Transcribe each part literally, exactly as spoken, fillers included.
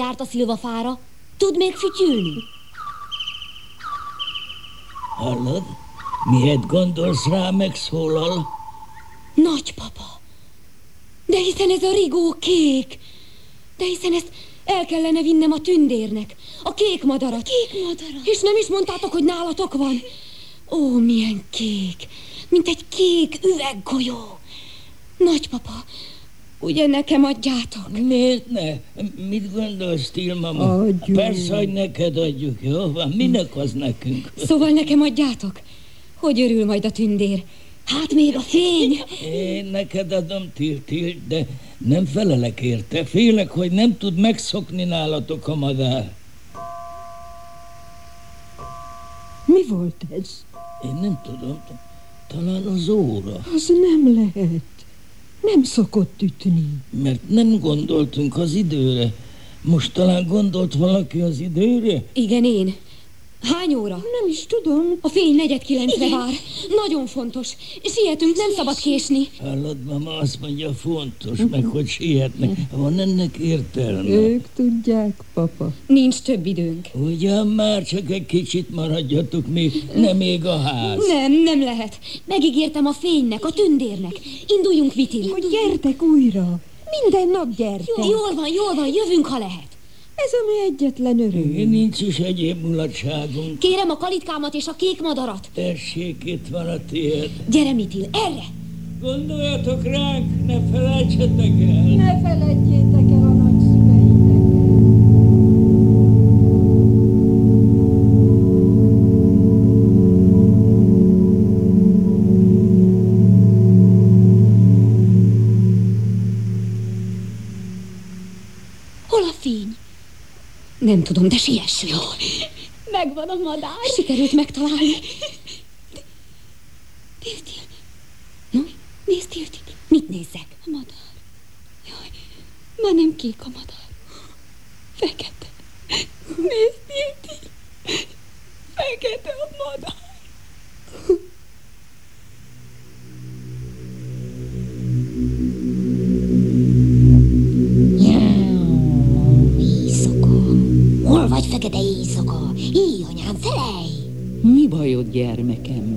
járt a szilvafára. Tud még fütyülni? Hallod? Miért gondolsz rá, megszólal? Nagypapa! De hiszen ez a rigó kék! De hiszen ezt el kellene vinnem a tündérnek. A kék madarat. Kék madarat. És nem is mondtátok, hogy nálatok van? Ó, milyen kék! Mint egy kék üveggolyó. Nagypapa, ugye nekem adjátok? Miért ne? Mit gondolsz, Tilmama? Adjuk. Persze, hogy neked adjuk, jó van? Minek az nekünk? Szóval nekem adjátok? Hogy örül majd a tündér? Hát még a fény. Én neked adom, Til, Til, de nem felelek érte. Félek, hogy nem tud megszokni nálatok a madár. Mi volt ez? Én nem tudom. Talán az óra. Az nem lehet. Nem szokott ütni. Mert nem gondoltunk az időre. Most talán gondolt valaki az időre? Igen, én. Hány óra? Nem is tudom. A fény negyed kilencre vár. Nagyon fontos. Sietünk, nem szabad késni. Hallod, mama, azt mondja, fontos, meg hogy sietnek. Van ennek értelme? Ők tudják, papa. Nincs több időnk. Ugyan már csak egy kicsit maradjatok még, nem ég a ház. Nem, nem lehet. Megígértem a fénynek, a tündérnek. Induljunk, Vitil. Hogy gyertek újra. Minden nap gyertek. Jó, jól van, jól van, jövünk, ha lehet. Ez a mi egyetlen öröm. Nincs is egyéb mulatságunk. Kérem a kalitkámat és a kék madarat. Tessék, itt van a tiéd. Gyere, Vitil, erre! Gondoljatok ránk, ne felejtsetek el. Ne feledjétek el a nagyszüleiteket. Hol a fény? Nem tudom, de siessünk. Megvan a madár. Sikerült megtalálni. Tiltil. No, nézd, Tiltil. Mit nézzek? A madár. Jaj, már nem kék a madár. Fekete. Nézd, Tiltil. Fekete a madár. Hol vagy, fekete éjszaka? Íj, anyám, felej! Mi bajod, gyermekem?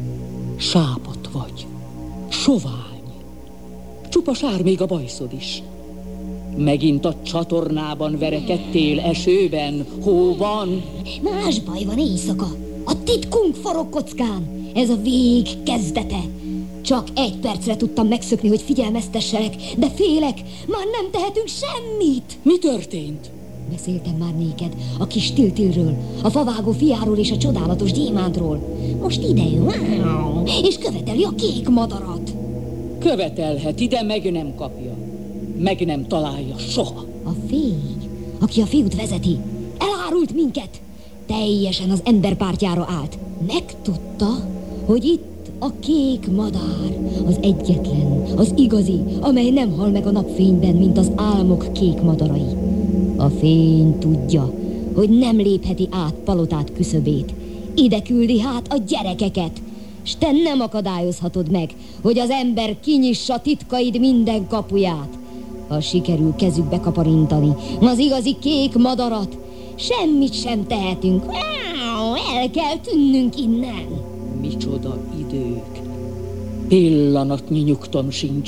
Sápat vagy, sovány. Csupa sár még a bajszod is. Megint a csatornában verekedtél, esőben, hóban. Más baj van, éjszaka. A titkunk forog kockán. Ez a vég kezdete. Csak egy percre tudtam megszökni, hogy figyelmeztesselek, de félek, már nem tehetünk semmit. Mi történt? Beszéltem már néked a kis Tiltilről, a favágó fiáról és a csodálatos gyémántról. Most ide jön, és követeli a kék madarat. Követelheti, de meg nem kapja. Meg nem találja soha. A fény, aki a fiút vezeti, elárult minket. Teljesen az ember pártjára állt. Megtudta, hogy itt a kék madár, az egyetlen, az igazi, amely nem hal meg a napfényben, mint az álmok kék madarai. A fény tudja, hogy nem lépheti át palotát küszöbét. Ide küldi hát a gyerekeket, s te nem akadályozhatod meg, hogy az ember kinyissa titkaid minden kapuját. Ha sikerül kezükbe kaparintani az igazi kék madarat, semmit sem tehetünk. El kell tűnnünk innen. Micsoda idők. Pillanatnyi nyugtom sincs.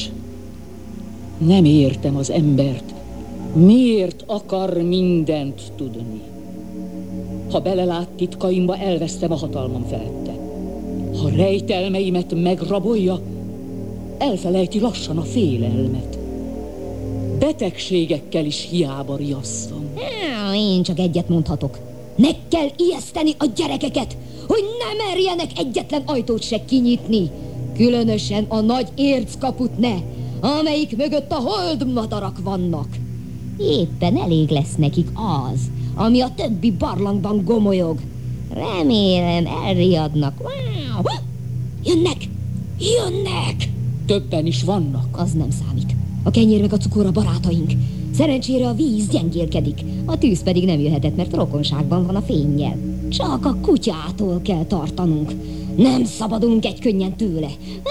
Nem értem az embert. Miért akar mindent tudni? Ha belelát titkaimba, elvesztem a hatalmam felette. Ha rejtelmeimet megrabolja, elfelejti lassan a félelmet. Betegségekkel is hiába riasszom. Én csak egyet mondhatok. Meg kell ijeszteni a gyerekeket, hogy ne merjenek egyetlen ajtót se kinyitni. Különösen a nagy érckaput ne, amelyik mögött a holdmadarak vannak. Éppen elég lesz nekik az, ami a többi barlangban gomolyog. Remélem elriadnak. Wow! Jönnek! Jönnek! Többen is vannak. Az nem számít. A kenyér meg a cukor a barátaink. Szerencsére a víz gyengélkedik, a tűz pedig nem jöhetett, mert rokonságban van a fénnyel. Csak a kutyától kell tartanunk. Nem szabadunk egy könnyen tőle.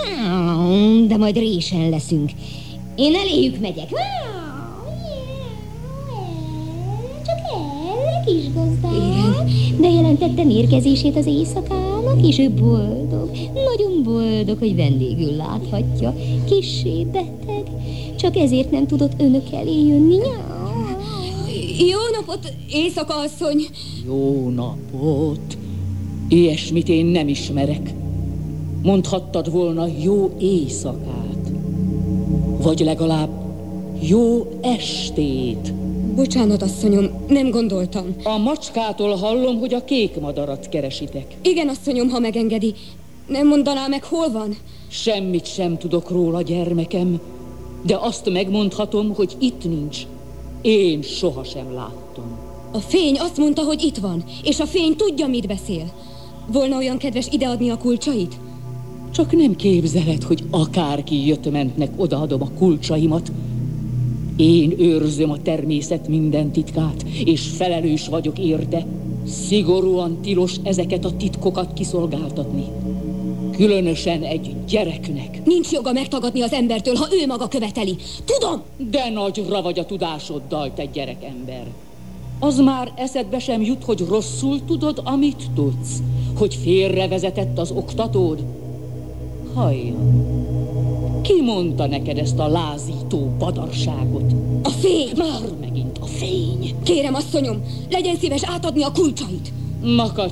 De majd résen leszünk. Én eléjük megyek. kisgazdám. Bejelentettem érkezését az éjszakának, és ő boldog, nagyon boldog, hogy vendégül láthatja. Kissé beteg, csak ezért nem tudott önök elé jönni. Jó napot, éjszaka asszony! Jó napot! Ilyesmit én nem ismerek. Mondhattad volna jó éjszakát. Vagy legalább jó estét. Bocsánat, asszonyom, nem gondoltam. A macskától hallom, hogy a kék madarat keresitek. Igen, asszonyom, ha megengedi. Nem mondaná meg, hol van? Semmit sem tudok róla, gyermekem, de azt megmondhatom, hogy itt nincs. Én sohasem láttam. A fény azt mondta, hogy itt van, és a fény tudja, mit beszél. Volna olyan kedves ideadni a kulcsait? Csak nem képzeled, hogy akárki jött-mentnek odaadom a kulcsaimat. Én őrzöm a természet minden titkát, és felelős vagyok érte. Szigorúan tilos ezeket a titkokat kiszolgáltatni. Különösen egy gyereknek. Nincs joga megtagadni az embertől, ha ő maga követeli. Tudom! De nagyra vagy a tudásoddal, te gyerekember. Az már eszedbe sem jut, hogy rosszul tudod, amit tudsz. Hogy félrevezetett az oktatód. Hallja, ki mondta neked ezt a lázító badarságot? A fény! Már megint a fény. Kérem, asszonyom, legyen szíves átadni a kulcsait. Makacs